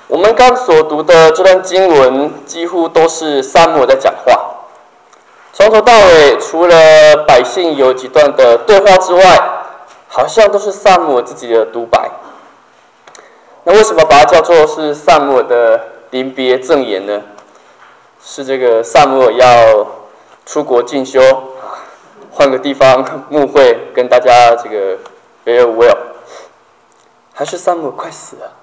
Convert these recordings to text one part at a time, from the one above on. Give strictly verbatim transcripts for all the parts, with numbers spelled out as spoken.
我们刚所读的这段经文，几乎都是撒母耳在讲话。从头到尾，除了百姓有几段的对话之外，好像都是撒母耳自己的独白。那为什么把它叫做是撒母耳的临别赠言呢？是这个撒母耳要出国进修，换个地方牧会，跟大家这个 farewell， 还是撒母耳快死了？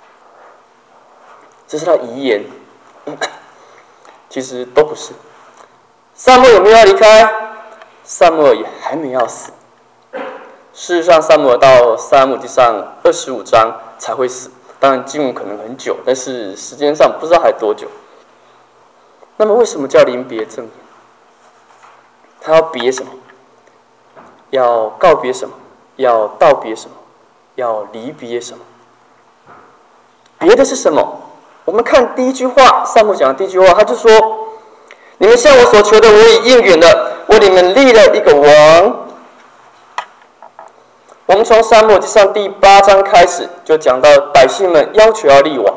这是他遗言，其实都不是。撒母耳有没有要离开？撒母耳也还没要死。事实上，撒母耳到撒母耳记上二十五章才会死。当然，经文可能很久，但是时间上不知道还多久。那么，为什么叫临别赠言？他要别什么？要告别什么？要道别什么？要离别什么？别的是什么？我们看第一句话，撒母耳讲的第一句话，他就说：“你们向我所求的，我已应允了，为你们立了一个王。”我们从撒母耳记上第八章开始，就讲到百姓们要求要立王，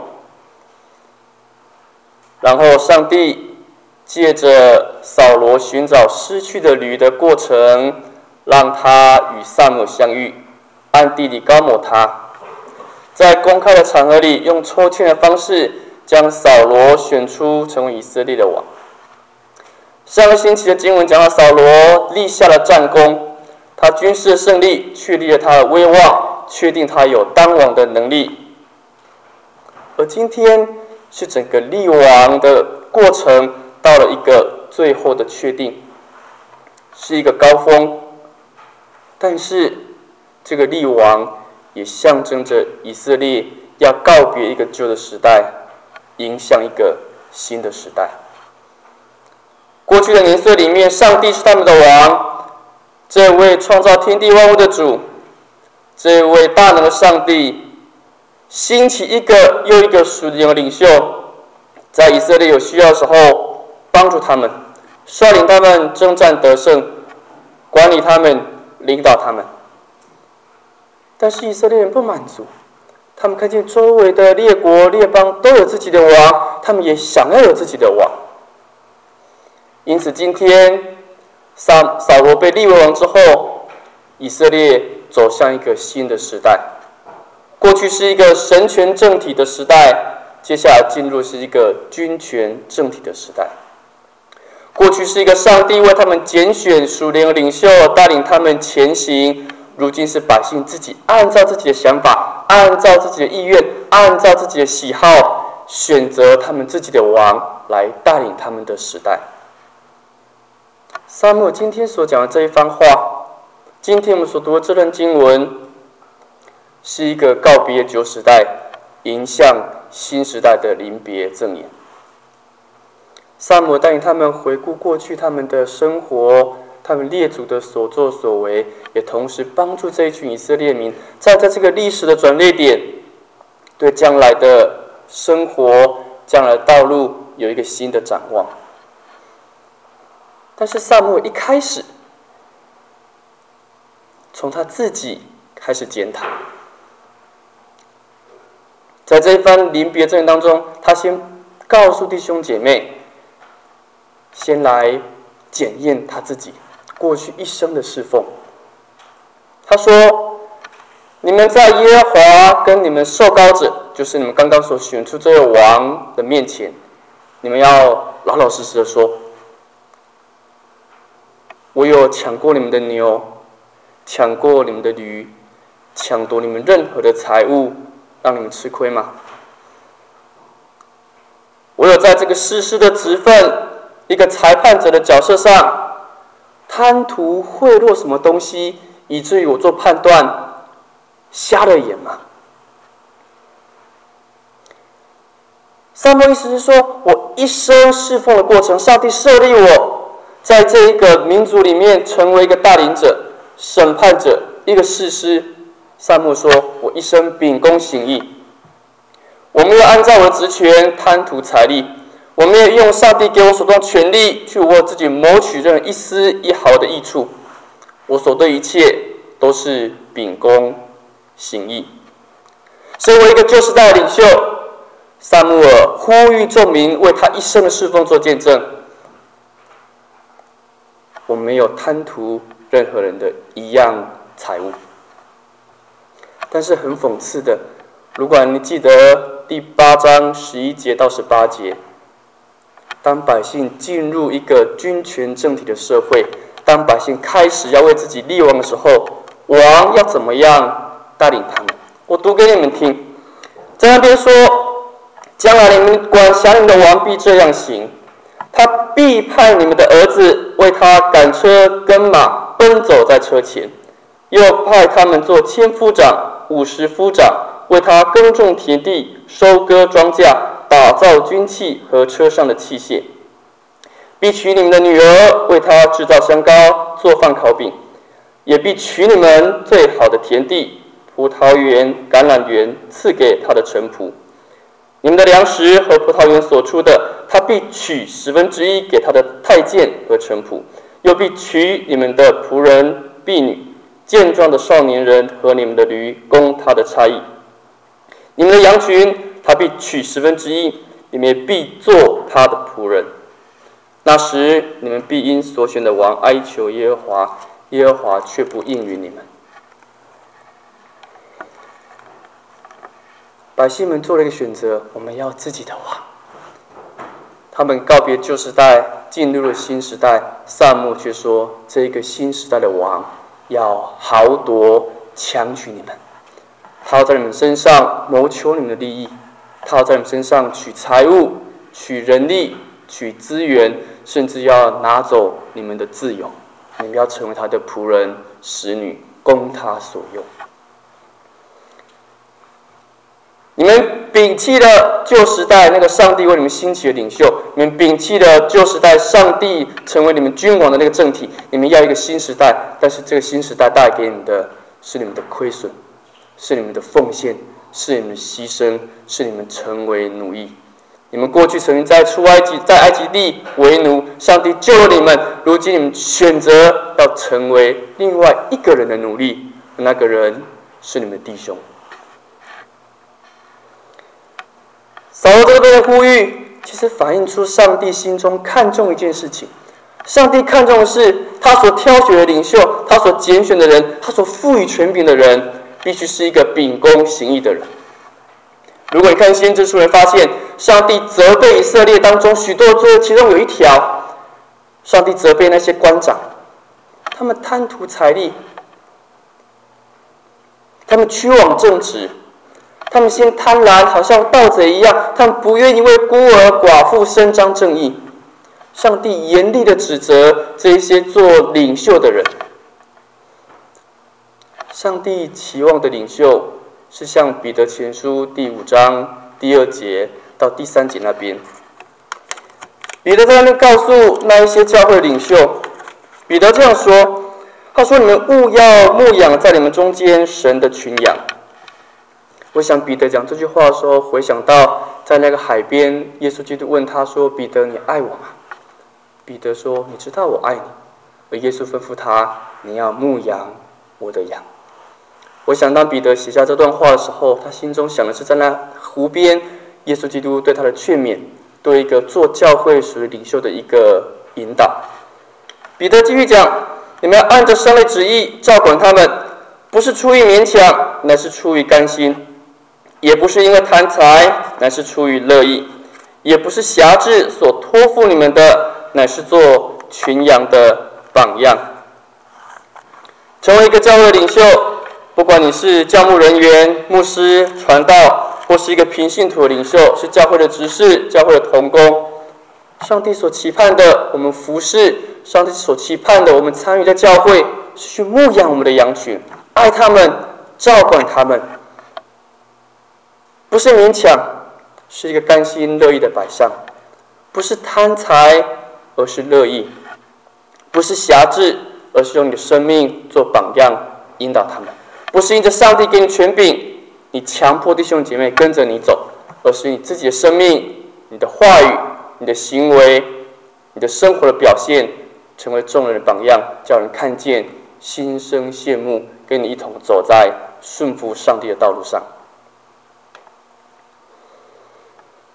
然后上帝借着扫罗寻找失去的驴的过程，让他与撒母耳相遇，暗地里高抹他。在公开的场合里，用抽签的方式将扫罗选出成为以色列的王。上个星期的经文讲到，扫罗立下了战功，他军事的胜利确立了他的威望，确定他有当王的能力。而今天是整个立王的过程到了一个最后的确定，是一个高峰。但是这个立王也象征着以色列要告别一个旧的时代，迎向一个新的时代。过去的年岁里面，上帝是他们的王，这位创造天地万物的主，这位大能的上帝，兴起一个又一个属灵的领袖，在以色列有需要的时候帮助他们，率领他们征战得胜，管理他们，领导他们。但是以色列人不满足，他们看见周围的列国列邦都有自己的王，他们也想要有自己的王。因此今天扫扫罗被立为王之后，以色列走向一个新的时代。过去是一个神权政体的时代，接下来进入是一个君权政体的时代。过去是一个上帝为他们拣选属灵的领袖，带领他们前行，如今是百姓自己按照自己的想法，按照自己的意愿，按照自己的喜好，选择他们自己的王来带领他们的时代。撒母耳今天所讲的这一番话，今天我们所读的这段经文，是一个告别旧时代，迎向新时代的临别赠言。撒母耳带领他们回顾过去他们的生活，他们列祖的所作所为，也同时帮助这一群以色列民，在在这个历史的转捩点，对将来的生活、将来的道路有一个新的展望。但是撒母耳一开始，从他自己开始检讨，在这一番临别赠言当中，他先告诉弟兄姐妹，先来检验他自己过去一生的侍奉。他说：“你们在耶和华跟你们受膏者，就是你们刚刚所选出这位王的面前，你们要老老实实的说，我有抢过你们的牛，抢过你们的驴，抢夺你们任何的财物，让你们吃亏吗？我有在这个士师的职分，一个裁判者的角色上，贪图贿赂什么东西，以至于我做判断瞎了眼吗？”撒母耳意思是说，我一生侍奉的过程，上帝设立我在这一个民族里面成为一个带领者、审判者、一个士师。撒母耳说，我一生秉公行义，我没有按照我的职权贪图财力，我没有用上帝给我手中的权力去为我自己谋取任何一丝一毫的益处，我所对一切都是秉公行义。身为一个旧时代的领袖， 撒母耳呼吁众民为他一生的侍奉做见证。我没有贪图任何人的一样财物。但是很讽刺的，如果你记得第八章十一节到十八节，当百姓进入一个君权政体的社会，当百姓开始要为自己立王的时候，王要怎么样带领他们？我读给你们听，在那边说，将来你们管辖你们的王必这样行，他必派你们的儿子为他赶车跟马，奔走在车前，又派他们做千夫长、五十夫长，为他耕种田地、收割庄稼、打造军器和车上的器械。必娶你们的女儿，为他制造香膏、做饭烤饼，也必取你们最好的田地、葡萄园、橄榄园，赐给他的臣仆。你们的粮食和葡萄园所出的，他必取十分之一给他的太监和臣仆，又必取你们的仆人、婢女、健壮的少年人和你们的驴，供他的差役。你们的羊群，他必取十分之一，你们也必做他的仆人。那时，你们必因所选的王哀求耶和华，耶和华却不应允你们。百姓们做了一个选择，我们要自己的王。他们告别旧时代，进入了新时代。撒母耳却说，这个新时代的王要豪夺、强取你们，他要在你们身上谋求你们的利益，他要在你们身上取财物、取人力、取资源，甚至要拿走你们的自由。你们要成为他的仆人、使女，供他所用。你们摒弃了旧时代那个上帝为你们兴起的领袖，你们摒弃了旧时代上帝成为你们君王的那个政体，你们要一个新时代，但是这个新时代带给你们的是你们的亏损，是你们的奉献，是你们的牺牲，是你们成为奴役。你们过去曾经在出埃及，在埃及地为奴，上帝救了你们，如今你们选择要成为另外一个人的奴隶，那个人是你们的弟兄。扫罗这边的呼吁，其实反映出上帝心中看重一件事情。上帝看重的是他所挑选的领袖，他所拣选的人，他所赋予权柄的人，必须是一个秉公行义的人。如果你看先知书，会发现上帝责备以色列当中许多罪，其中有一条，上帝责备那些官长，他们贪图财力，他们屈枉正直，他们先贪婪，好像盗贼一样，他们不愿意为孤儿寡妇伸张正义。上帝严厉的指责这些做领袖的人。上帝期望的领袖是像彼得前书第五章第二节到第三节那边，彼得在那边告诉那一些教会的领袖，彼得这样说，他说：“你们务要牧养在你们中间神的群羊。”我想彼得讲这句话的时候，回想到在那个海边，耶稣基督问他说：“彼得，你爱我吗？”彼得说：“你知道我爱你。”而耶稣吩咐他：“你要牧养我的羊。”我想当彼得写下这段话的时候，他心中想的是在那湖边，耶稣基督对他的劝勉，对一个做教会属于领袖的一个引导。彼得继续讲：“你们要按着上帝旨意照管他们，不是出于勉强，乃是出于甘心；也不是因为贪财，乃是出于乐意；也不是辖制所托付你们的，乃是做群羊的榜样。”成为一个教会领袖，不管你是教牧人员、牧师、传道，或是一个平信徒的领袖，是教会的执事、教会的同工，上帝所期盼的，我们服侍；上帝所期盼的，我们参与在教会，是去牧养我们的羊群，爱他们，照管他们，不是勉强，是一个甘心乐意的摆上；不是贪财，而是乐意；不是辖制，而是用你的生命做榜样，引导他们。不是因着上帝给你权柄，你强迫弟兄姐妹跟着你走，而是你自己的生命、你的话语、你的行为、你的生活的表现，成为众人的榜样，叫人看见，心生羡慕，跟你一同走在顺服上帝的道路上。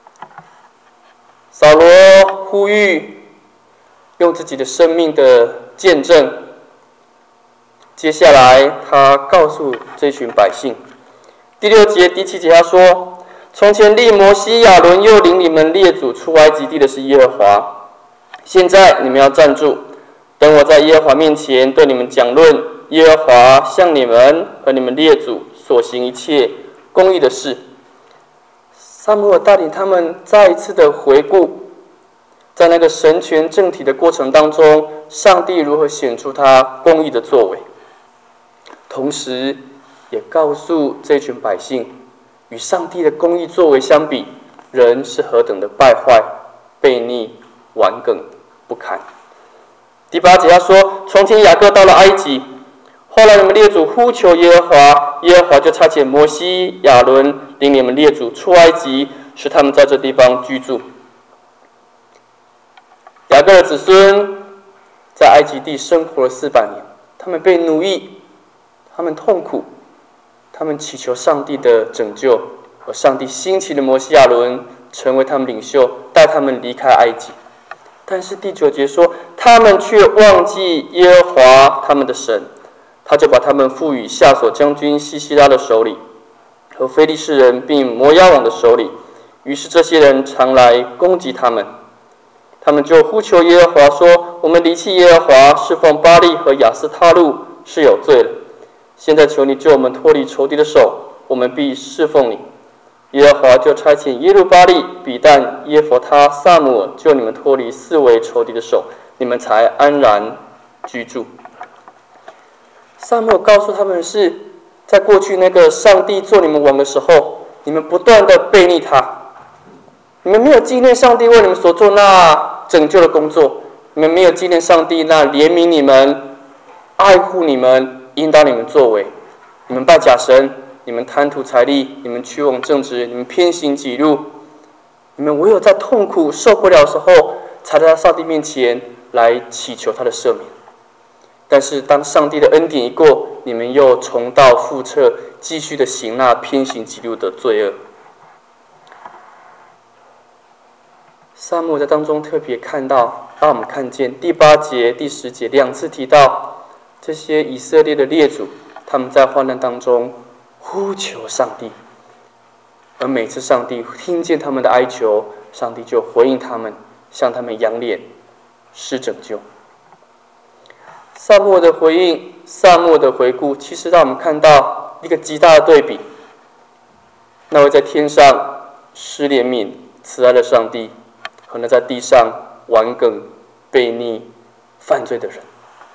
扫罗呼吁，用自己的生命的见证。接下来，他告诉这群百姓，第六节、第七节他说：“从前立摩西、亚伦又领你们列祖出埃及地的是耶和华。现在你们要站住，等我在耶和华面前对你们讲论耶和华向你们和你们列祖所行一切公义的事。”撒母耳带领他们再一次的回顾，在那个神权政体的过程当中，上帝如何显出他公义的作为，同时也告诉这群百姓，与上帝的公义作为相比，人是何等的败坏、悖逆、顽梗、不堪。第八节他说：“从前雅各到了埃及，后来你们列祖呼求耶和华，耶和华就差遣摩西、亚伦领你们列祖出埃及，使他们在这地方居住。”雅各的子孙在埃及地生活了四百年，他们被奴役，他们痛苦，他们祈求上帝的拯救，而上帝兴起的摩西、亚伦成为他们领袖，带他们离开埃及。但是第九节说，他们却忘记耶和华他们的神，他就把他们赋予夏索将军西西拉的手里，和非利士人并摩押王的手里。于是这些人常来攻击他们，他们就呼求耶和华说：“我们离弃耶和华，侍奉巴力和亚斯他路是有罪了。现在求你救我们脱离仇敌的手，我们必侍奉你。”耶和华就差遣耶路巴力、比但、耶弗他、撒母耳救你们脱离四围仇敌的手，你们才安然居住。撒母耳告诉他们是，在过去那个上帝做你们王的时候，你们不断的悖逆他，你们没有纪念上帝为你们所做那拯救的工作，你们没有纪念上帝那怜悯你们、爱护你们、引导你们作为，你们拜假神，你们贪图财力，你们屈枉正直，你们偏行己路，你们唯有在痛苦受不了的时候，才在上帝面前来祈求他的赦免。但是当上帝的恩典一过，你们又重蹈覆辙，继续的行那偏行己路的罪恶。撒母耳在当中特别看到，让我们看见第八节、第十节两次提到这些以色列的列祖，他们在患难当中呼求上帝，而每次上帝听见他们的哀求，上帝就回应他们，向他们扬脸施拯救。撒母耳的回应，撒母耳的回顾，其实让我们看到一个极大的对比。那位在天上施怜悯慈爱的上帝，和那在地上顽梗悖逆犯罪的人。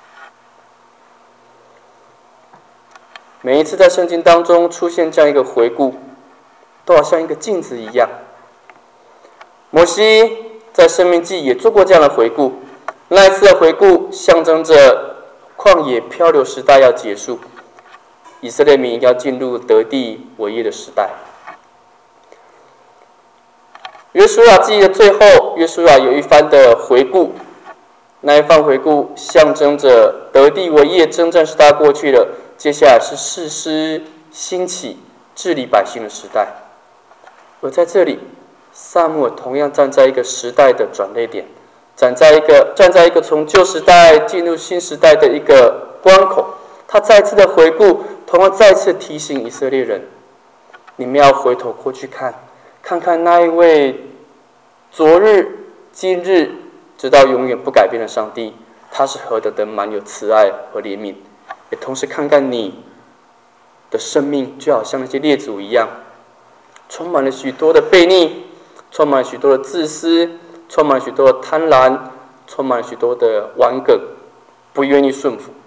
每一次在圣经当中出现这样一个回顾，都好像一个镜子一样。摩西在申命记也做过这样的回顾，那一次的回顾象征着旷野漂流时代要结束，以色列民要进入得地为业的时代。约书亚记的最后，约书亚有一番的回顾，那一番回顾象征着得地为业征战时代过去了，接下来是士师兴起治理百姓的时代。而在这里，撒母耳同样站在一个时代的转捩点，站在一个站在一个从旧时代进入新时代的一个关口。他再次的回顾，同样再次提醒以色列人：你们要回头过去看，看看那一位昨日、今日直到永远不改变的上帝，他是何等的满有慈爱和怜悯。也同时看看你的生命，就好像那些列祖一样，充满了许多的悖逆，充满了许多的自私，充满了许多的贪婪，充满了许多的顽梗，不愿意顺服。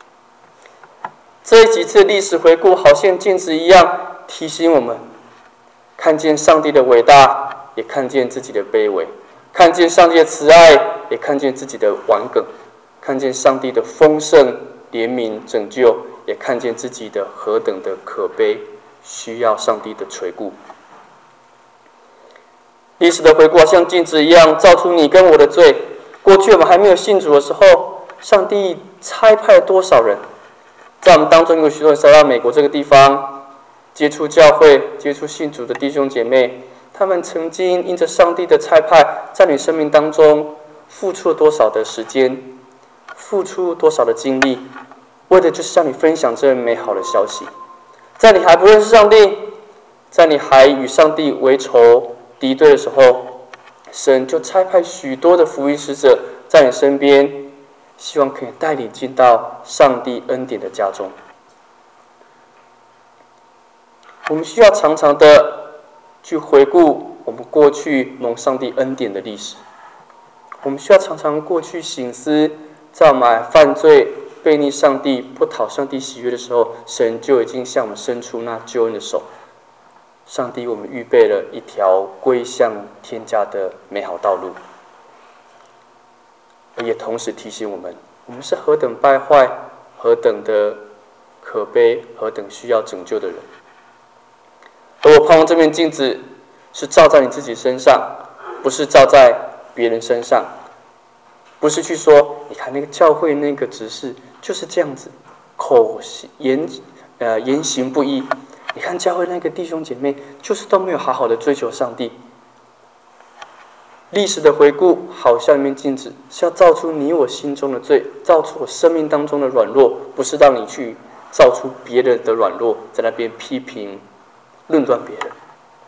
这几次历史回顾好像镜子一样，提醒我们看见上帝的伟大，也看见自己的卑微；看见上帝的慈爱，也看见自己的顽梗；看见上帝的丰盛、怜悯、拯救，也看见自己的何等的可悲，需要上帝的垂顾。历史的回顾好像镜子一样，照出你跟我的罪。过去我们还没有信主的时候，上帝差派了多少人？在我们当中有许多人来到美国这个地方，接触教会、接触信主的弟兄姐妹， 他们曾经因着上帝的差派，在你生命当中付出了多少的时间，付出多少的精力，为的就是向你分享这美好的消息。在你还不认识上帝，在你还与上帝为仇敌对的时候，神就差派许多的福音使者在你身边，希望可以带你进到上帝恩典的家中。我们需要常常的去回顾我们过去蒙上帝恩典的历史。我们需要常常过去省思，在我们犯罪、悖逆上帝、不讨上帝喜悦的时候，神就已经向我们伸出那救恩的手。上帝为我们预备了一条归向天家的美好道路，也同时提醒我们，我们是何等败坏、何等的可悲、何等需要拯救的人。而我盼望这面镜子是照在你自己身上，不是照在别人身上，不是去说，你看那个教会那个执事就是这样子，口言呃言行不一。你看教会那个弟兄姐妹，就是都没有好好的追求上帝。历史的回顾，好像一面镜子，是要照出你我心中的罪，照出我生命当中的软弱，不是让你去照出别人的软弱，在那边批评、论断别人。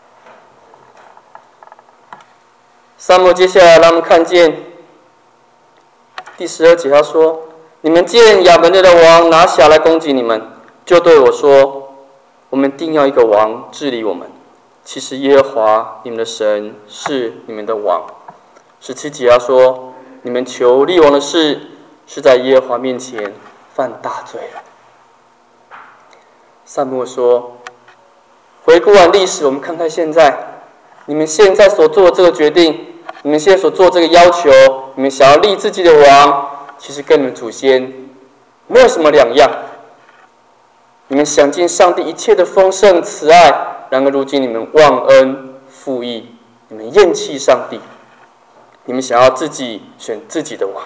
撒母耳接下来让我们看见第十二节，他说：“你们见亚门人的王拿辖来攻击你们，就对我说，我们定要一个王治理我们。其实耶和华你们的神是你们的王。”十七节他说：“你们求立王的事，是在耶和华面前犯大罪了。”撒母耳说：“回顾完历史，我们看看现在，你们现在所做的这个决定，你们现在所做这个要求，你们想要立自己的王，其实跟你们祖先没有什么两样。你们享尽上帝一切的丰盛慈爱，然而如今你们忘恩负义，你们厌弃上帝，你们想要自己选自己的王。”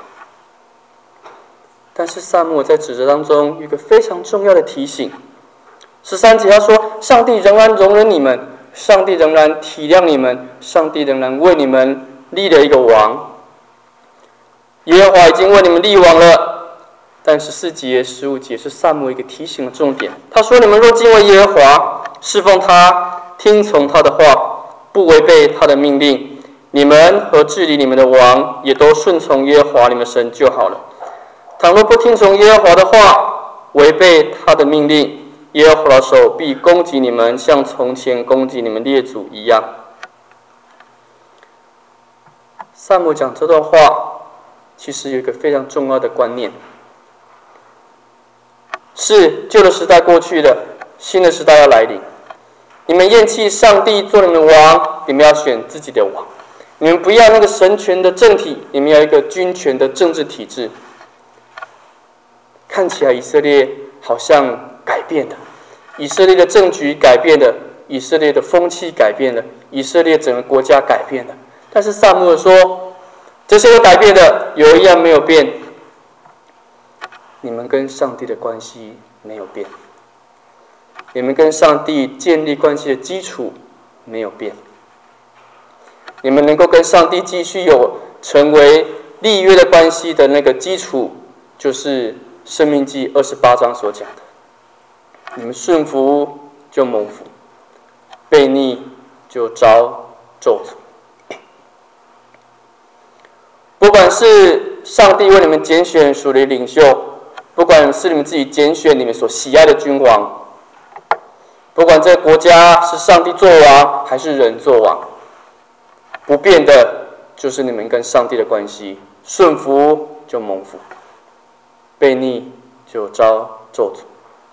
但是撒母耳在指责当中有一个非常重要的提醒。十三节他说：“上帝仍然容忍你们，上帝仍然体谅你们，上帝仍然为你们立了一个王。耶和华已经为你们立王了。”但十四节、十五节是撒母耳一个提醒的重点。他说：“你们若敬畏耶和华，侍奉他，听从他的话，不违背他的命令，你们和治理你们的王也都顺从耶和华你们神就好了。倘若不听从耶和华的话，违背他的命令，耶和华的手必攻击你们，像从前攻击你们列祖一样。”撒母耳讲这段话，其实有一个非常重要的观念。是旧的时代过去了，新的时代要来临。你们厌弃上帝做你们的王，你们要选自己的王。你们不要那个神权的政体，你们要一个君权的政治体制。看起来以色列好像改变了，以色列的政局改变了，以色列的风气改变了，以色列整个国家改变了。但是撒母耳说，这些都改变了，有一样没有变，你们跟上帝的关系没有变，你们跟上帝建立关系的基础没有变。你们能够跟上帝继续有成为立约的关系的那个基础，就是申命记二十八章所讲的：你们顺服就蒙福，悖逆就遭咒诅。不管是上帝为你们拣选属灵领袖，不管是你们自己拣选你们所喜爱的君王，不管这个国家是上帝做王还是人做王，不变的就是你们跟上帝的关系，顺服就蒙福，悖逆就遭咒诅。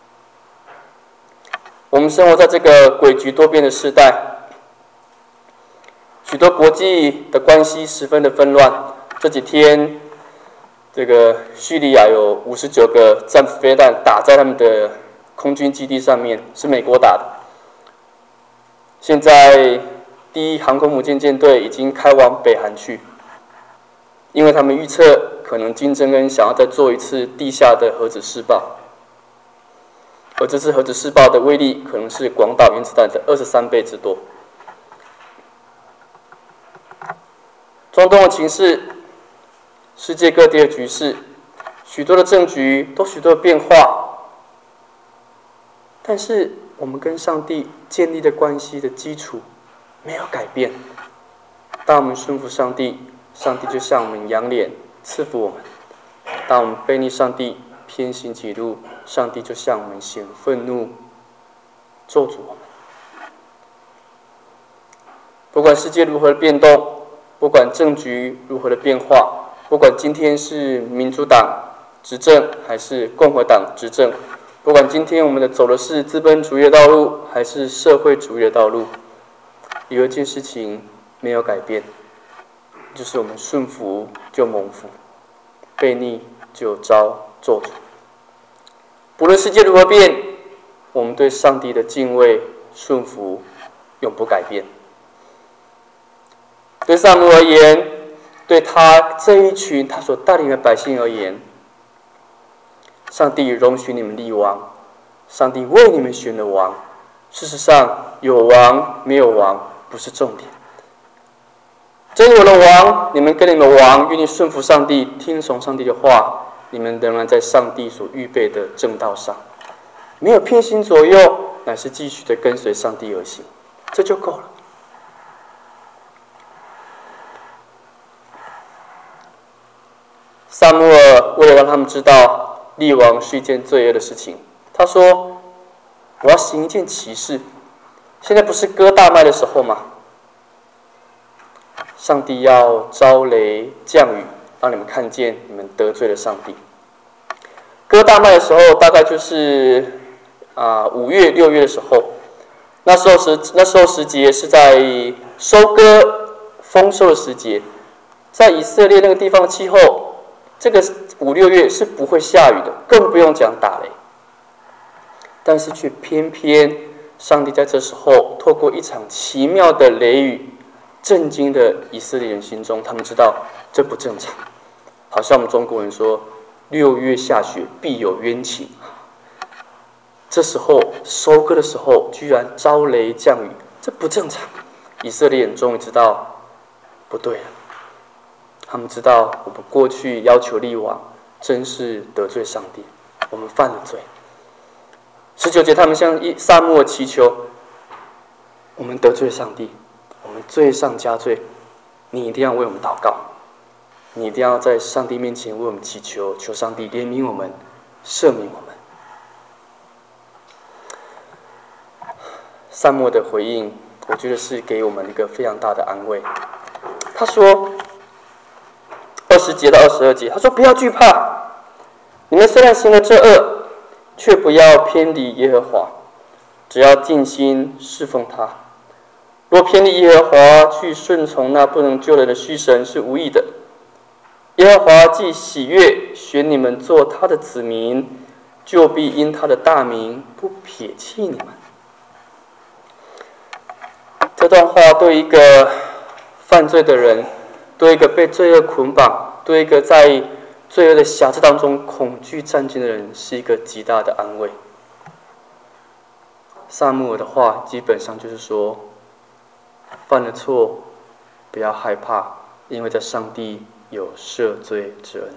我们生活在这个诡谲多变的时代，许多国际的关系十分的纷乱。这几天，这个叙利亚有五十九个战斧飞弹打在他们的空军基地上面，是美国打的。现在第一航空母舰舰队已经开往北韩去，因为他们预测可能金正恩想要再做一次地下的核子试爆，而这次核子试爆的威力可能是广岛原子弹的二十三倍之多。 中东的情势，世界各地的局势，许多的政局都许多的变化，但是我们跟上帝建立的关系的基础没有改变。当我们顺服上帝，上帝就向我们扬脸赐福我们；当我们背逆上帝，偏行己路，上帝就向我们显愤怒，咒诅我们。不管世界如何的变动，不管政局如何的变化，不管今天是民主党执政还是共和党执政，不管今天我们的走的是资本主义的道路还是社会主义的道路，有一件事情没有改变，就是我们顺服就蒙福，背逆就遭咒诅。不论世界如何变，我们对上帝的敬畏顺服永不改变。对撒母耳而言，对他这一群他所带领的百姓而言，上帝容许你们立王，上帝为你们选了王。事实上，有王没有王不是重点。真有了王，你们跟你们王愿意顺服上帝，听从上帝的话，你们仍然在上帝所预备的正道上，没有偏行左右，乃是继续的跟随上帝而行，这就够了。撒母耳为了让他们知道立王是一件罪恶的事情，他说：“我要行一件奇事。现在不是割大麦的时候吗？上帝要招雷降雨，让你们看见你们得罪了上帝。割大麦的时候，大概就是啊五月六月的时候，那时候时那时候时节是在收割丰收的时节，在以色列那个地方的气候。”这个五六月是不会下雨的，更不用讲打雷。但是却偏偏上帝在这时候透过一场奇妙的雷雨，震惊了以色列人心中。他们知道这不正常，好像我们中国人说“六月下雪必有冤情”。这时候收割的时候，居然招雷降雨，这不正常。以色列人终于知道不对了。他们知道我们过去要求立王，真是得罪上帝，我们犯了罪。十九节，他们向撒母耳祈求：“我们得罪上帝，我们罪上加罪，你一定要为我们祷告，你一定要在上帝面前为我们祈求，求上帝怜悯我们，赦免我们。”撒母耳的回应，我觉得是给我们一个非常大的安慰。他说。二十节到二十二节，他说：“不要惧怕，你们虽然行了这恶，却不要偏离耶和华，只要尽心侍奉他。若偏离耶和华，去顺从那不能救人的虚神，是无益的。耶和华既喜悦选你们做他的子民，就必因他的大名不撇弃你们。”这段话对一个犯罪的人，对一个被罪恶捆绑，对一个在罪恶的辖制当中恐惧战惊的人，是一个极大的安慰。撒母耳的话基本上就是说，犯了错不要害怕，因为在上帝有赦罪之恩。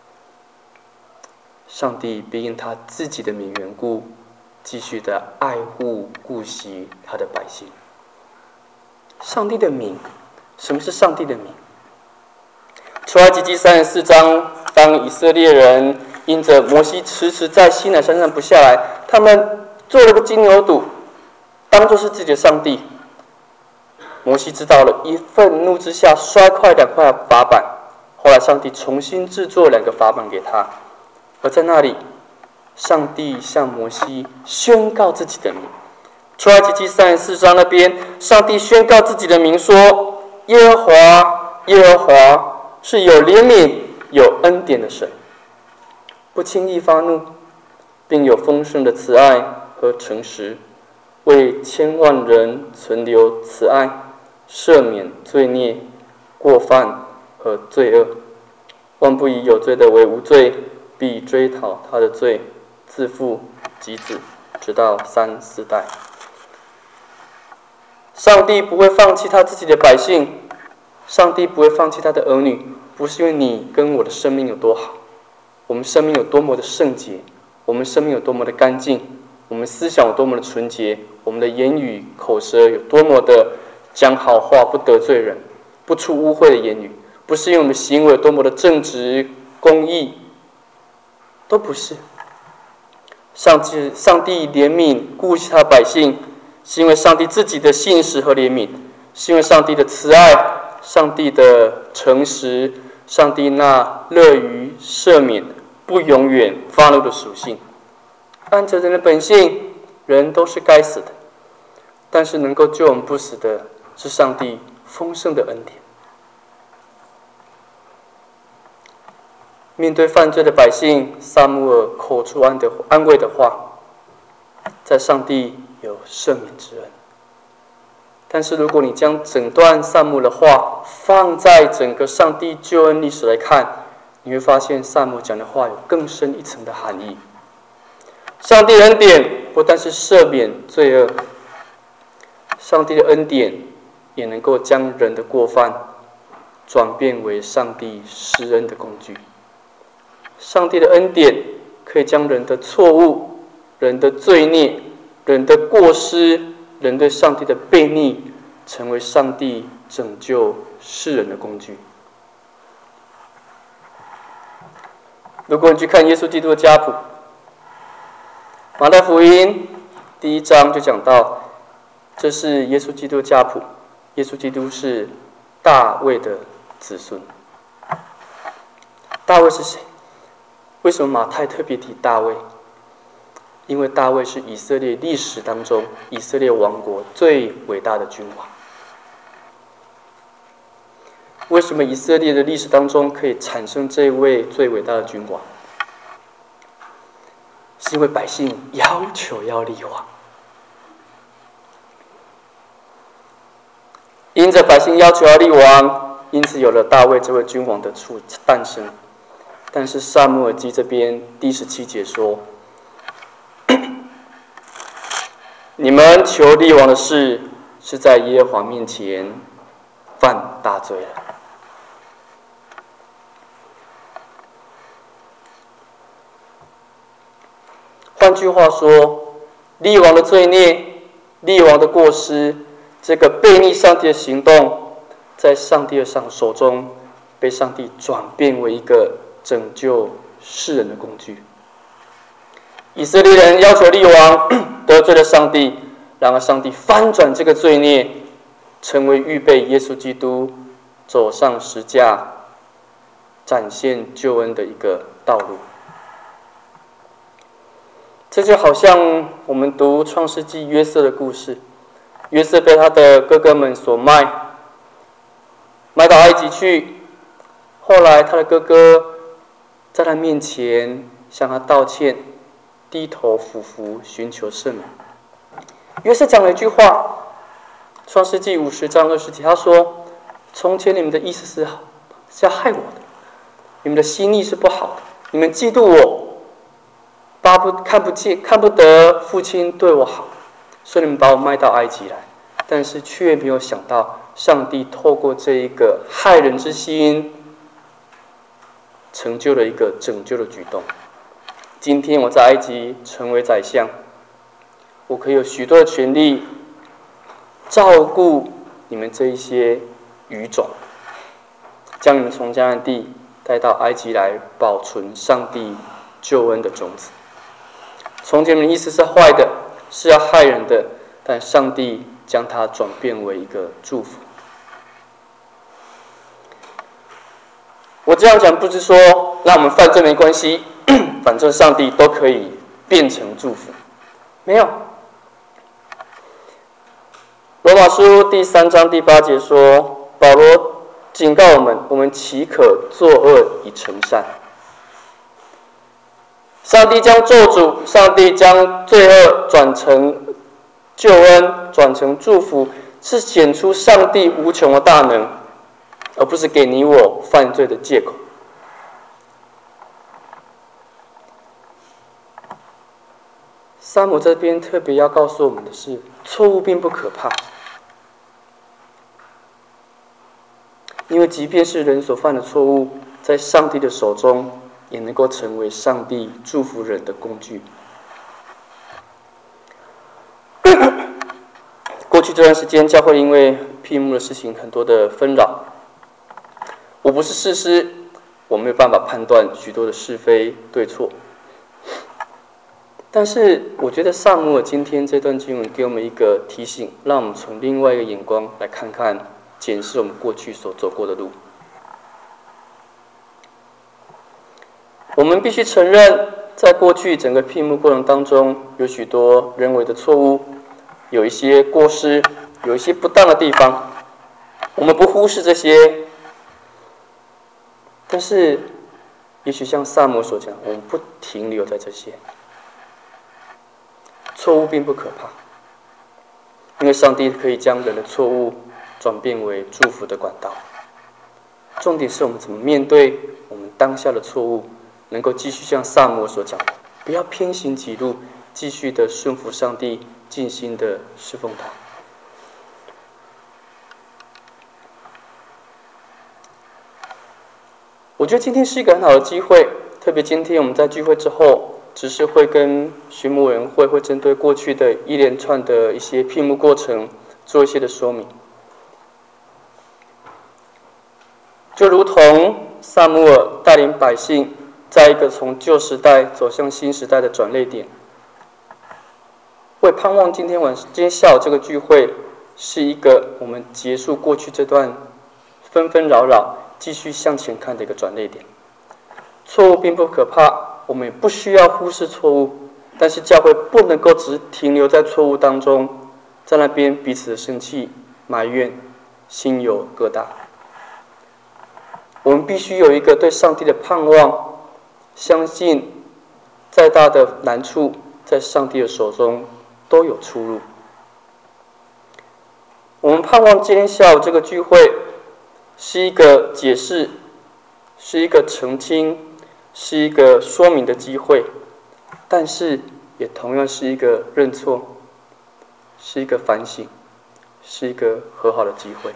上帝必因他自己的名缘故，继续的爱护顾惜他的百姓。上帝的名，什么是上帝的名？出埃及记三十四章，当以色列人因着摩西迟迟在西乃山上不下来，他们做了个金牛犊，当作是自己的上帝。摩西知道了，一愤怒之下摔坏两块法板。后来上帝重新制作两个法板给他，而在那里，上帝向摩西宣告自己的名。出埃及记三十四章那边，上帝宣告自己的名说：“耶和华，耶和华。”是有怜悯、有恩典的神，不轻易发怒，并有丰盛的慈爱和诚实，为千万人存留慈爱，赦免罪孽、过犯和罪恶。万不以有罪的为无罪，必追讨他的罪，自父及子，直到三四代。上帝不会放弃他自己的百姓。 上帝不会放弃他的儿女，不是因为你跟我的生命有多好，我们生命有多么的圣洁，我们生命有多么的干净，我们思想有多么的纯洁，我们的言语口舌有多么的讲好话，不得罪人，不出污秽的言语，不是因为我们行为有多么的正直公义，都不是。上帝上帝怜悯顾惜他的百姓，是因为上帝自己的信实和怜悯，是因为上帝的慈爱，上帝的诚实，上帝那乐于赦免、不永远发怒的属性。按着人的本性，人都是该死的，但是能够救我们不死的，是上帝丰盛的恩典。面对犯罪的百姓，撒母耳口出安的安慰的话，在上帝有赦免之恩。但是如果你将整段撒母耳的话放在整个上帝救恩历史来看，你会发现撒母耳讲的话有更深一层的含义。上帝的恩典不但是赦免罪恶，上帝的恩典也能够将人的过犯转变为上帝施恩的工具。上帝的恩典可以将人的错误、人的罪孽、人的过失、人对上帝的悖逆，成为上帝拯救世人的工具。如果你去看耶稣基督的家谱，马太福音第一章就讲到，这是耶稣基督的家谱。耶稣基督是大卫的子孙。大卫是谁？为什么马太特别提大卫？因为大卫是以色列历史当中以色列王国最伟大的君王。为什么以色列的历史当中可以产生这位最伟大的君王？是因为百姓要求要立王，因着百姓要求要立王，因此有了大卫这位君王的出诞生。但是撒母耳记这边第十七节说，你们求立王的事，是在耶和华面前犯大罪了。换句话说，立王的罪孽、立王的过失，这个悖逆上帝的行动，在上帝的手中被上帝转变为一个拯救世人的工具。以色列人要求立王，得罪了上帝，然而上帝翻转这个罪孽，成为预备耶稣基督走上十架，展现救恩的一个道路。这就好像我们读创世纪约瑟的故事，约瑟被他的哥哥们所卖，卖到埃及去。后来他的哥哥在他面前向他道歉，低头俯伏寻求赦免。约瑟讲了一句话，创世纪五十章二十节，他说：“从前你们的意思是是要害我的，你们的心意是不好的，你们嫉妒我，巴不看不见看不得父亲对我好，所以你们把我卖到埃及来。但是却没有想到，上帝透过这一个害人之心，成就了一个拯救的举动。今天我在埃及成为宰相，我可以有许多的权利照顾你们这一些语种，将你们从迦南地带到埃及来，保存上帝救恩的种子。从前的意思是坏的，是要害人的，但上帝将它转变为一个祝福。我这样讲不是说让我们犯罪没关系，反正上帝都可以变成祝福，没有。罗马书第三章第八节说，保罗警告我们：我们岂可作恶以成善？上帝将咒诅，上帝将罪恶转成救恩，转成祝福，是显出上帝无穷的大能，而不是给你我犯罪的借口。撒母这边特别要告诉我们的是，错误并不可怕， 因为即便是人所犯的错误，在上帝的手中也能够成为上帝祝福人的工具。过去这段时间，教会因为闭幕的事情很多的纷扰。我不是士师，我没有办法判断许多的是非对错。但是我觉得撒母耳今天这段经文给我们一个提醒，让我们从另外一个眼光来看看，检视我们过去所走过的路。我们必须承认，在过去整个闭幕过程当中，有许多人为的错误，有一些过失，有一些不当的地方。我们不忽视这些，但是也许像撒母耳所讲，我们不停留在这些。错误并不可怕，因为上帝可以将人的错误转变为祝福的管道。重点是我们怎么面对我们当下的错误，能够继续像撒母耳所讲的，不要偏行己路，继续的顺服上帝，尽心的侍奉他。我觉得今天是一个很好的机会，特别今天我们在聚会之后，执事会跟巡牧委员会会针对过去的一连串的一些闭幕过程做一些的说明。就如同撒母耳带领百姓在一个从旧时代走向新时代的转捩点，我也盼望今天晚今天下午这个聚会是一个我们结束过去这段纷纷扰扰，继续向前看的一个转捩点。错误并不可怕，我们也不需要忽视错误，但是教会不能够只停留在错误当中，在那边彼此的生气、埋怨、心有疙瘩。我们必须有一个对上帝的盼望，相信再大的难处，在上帝的手中都有出路。我们盼望今天下午这个聚会是一个解释，是一个澄清，是一个说明的机会，但是也同样是一个认错，是一个反省，是一个和好的机会。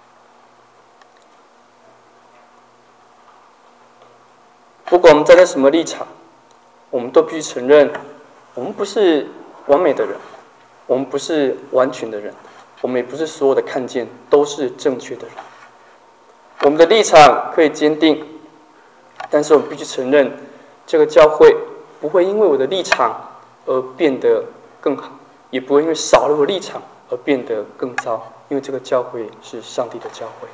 不管我们站在什么立场，我们都必须承认，我们不是完美的人，我们不是完全的人，我们也不是所有的看见都是正确的人。我们的立场可以坚定，但是我们必须承认，这个教会不会因为我的立场而变得更好，也不会因为少了我立场而变得更糟，因为这个教会是上帝的教会。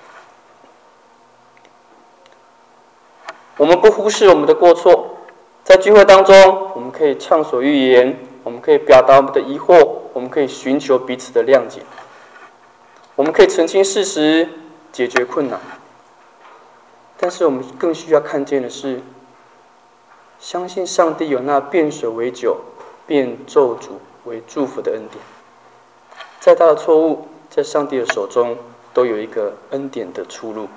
我们不忽视我们的过错，在聚会当中，我们可以畅所欲言，我们可以表达我们的疑惑，我们可以寻求彼此的谅解，我们可以澄清事实，解决困难。但是我们更需要看见的是，相信上帝有那变水为酒、变咒诅为祝福的恩典。再大的错误，在上帝的手中都有一个恩典的出路。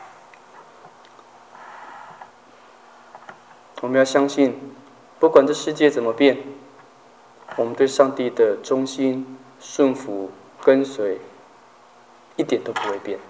我们要相信，不管这世界怎么变，我们对上帝的忠心、顺服、跟随，一点都不会变。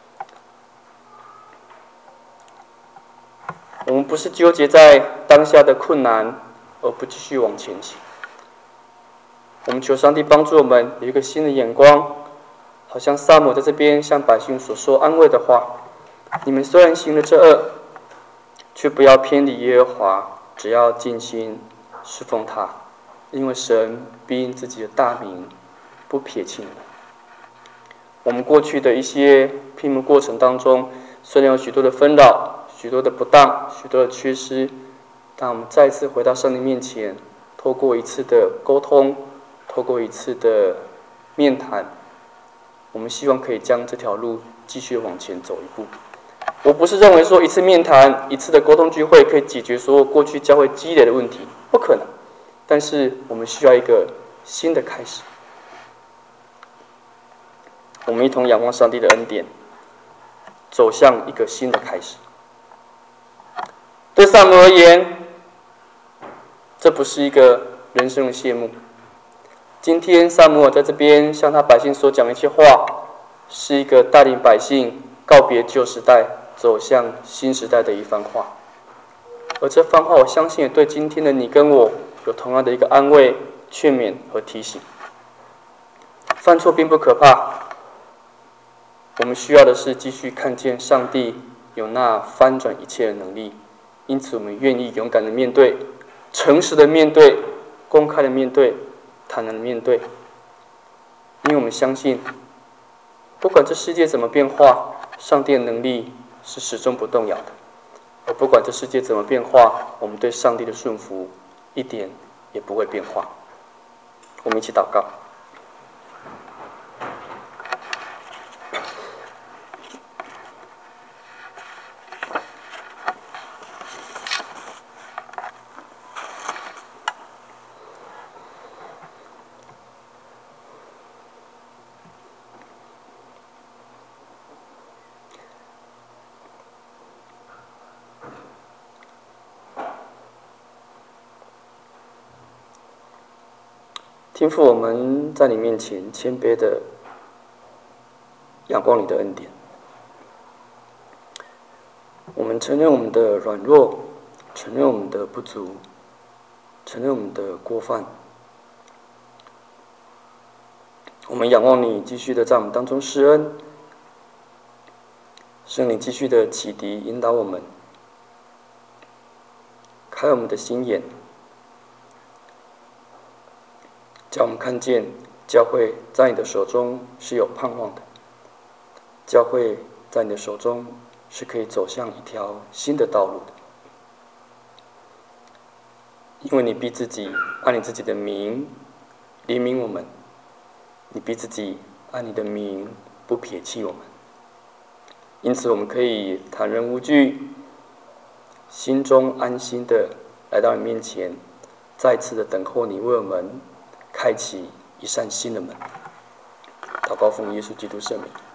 我们不是纠结在当下的困难，而不继续往前行。我们求上帝帮助我们有一个新的眼光，好像撒母耳在这边向百姓所说安慰的话：你们虽然行了这恶，却不要偏离耶和华，只要尽心侍奉他，因为神必因自己的大名不撇弃你们。我们过去的一些闭幕过程当中，虽然有许多的纷扰、许多的不当、许多的缺失，但我们再次回到上帝面前，透过一次的沟通，透过一次的面谈，我们希望可以将这条路继续往前走一步。我不是认为说一次面谈、一次的沟通聚会可以解决所有过去教会积累的问题，不可能。但是我们需要一个新的开始。我们一同仰望上帝的恩典，走向一个新的开始。对撒母耳而言，这不是一个人生的谢幕。今天撒母耳在这边向他百姓所讲的一些话，是一个带领百姓告别旧时代，走向新时代的一番话。而这番话，我相信也对今天的你跟我有同样的一个安慰、劝勉和提醒。犯错并不可怕，我们需要的是继续看见上帝有那翻转一切的能力，因此我们愿意勇敢的面对，诚实的面对，公开的面对，坦然的面对。因为我们相信，不管这世界怎么变化，上帝的能力是始终不动摇的。而不管这世界怎么变化，我们对上帝的顺服一点也不会变化。我们一起祷告。天父，我们在你面前谦卑的仰望你的恩典。我们承认我们的软弱，承认我们的不足，承认我们的过犯。我们仰望你继续的在我们当中施恩，圣灵继续的启迪引导我们，开我们的心眼，叫我们看见教会在你的手中是有盼望的，教会在你的手中是可以走向一条新的道路的。因为你逼自己按你自己的名怜悯我们，你逼自己按你的名不撇弃我们，因此我们可以坦然无惧，心中安心的来到你面前，再次的等候你为我们开启一扇新的门。祷告奉耶稣基督圣名。